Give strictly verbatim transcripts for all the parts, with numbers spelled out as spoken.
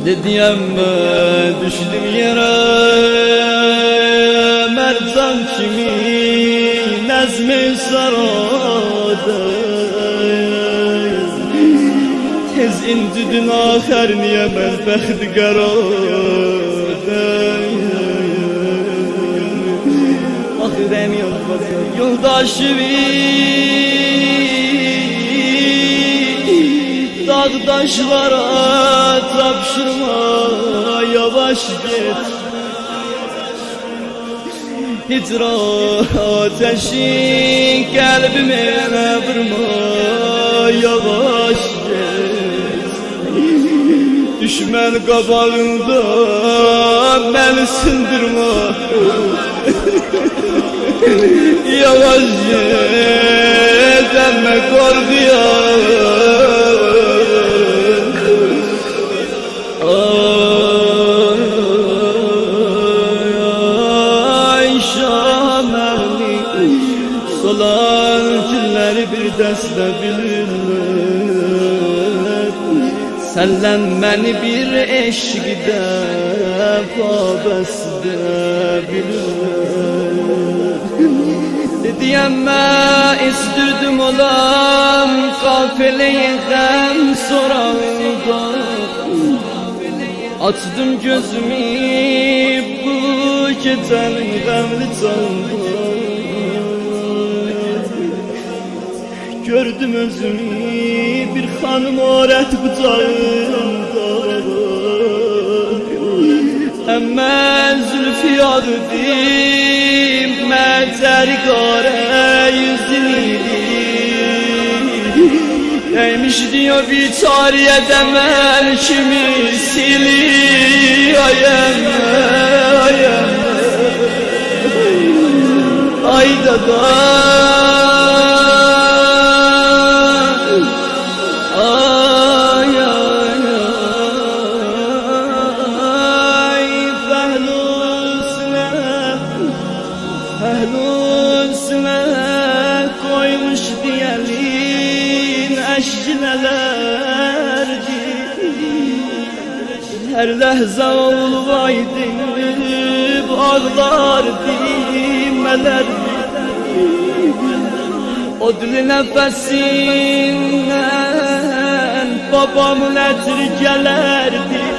Dediyembe düştüm yere, mercan kimi nezmi sarada. Tez indidin axər niye mən bəxti qarada. Axirəm yoldaşıvi dağdaşlara tapşırma, yavaş git. Hicran ateşin kalbime vurma, yavaş git. Düşman qabağında beni sındırma, yavaş git. Emme korkuyor. Solan günleri bir dəstə bilirlər, sənlən məni bir eşqdə vabəstə bilirlər. Dediyəmmə istirdim olam qafile-i qəm soranda. Açdım gözümü bu gecənin qəmli çağında. Gördüm özümü bir xanım orət bucağında. Əmmə zülfü yadıdım, məcəri qarə yüzünü. Neymiş diyor biçariye demel kimi sili. Ay emme, ay emme, ay dada. Əhlüsünə koymuş diyelin əşcilələrdir. Hər ləhzə olvaydıb ağlar dimələrdir. O dili nəfəsindən babamın ətri gələrdir.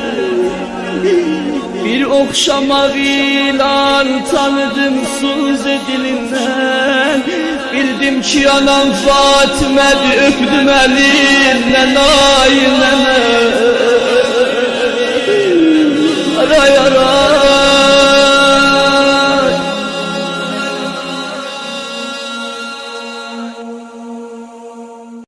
Bir okşamak ilan tanıdım söz dilinden. Bildim ki anam Fatime'di, öptüm elinden. Ay nene, aray aray.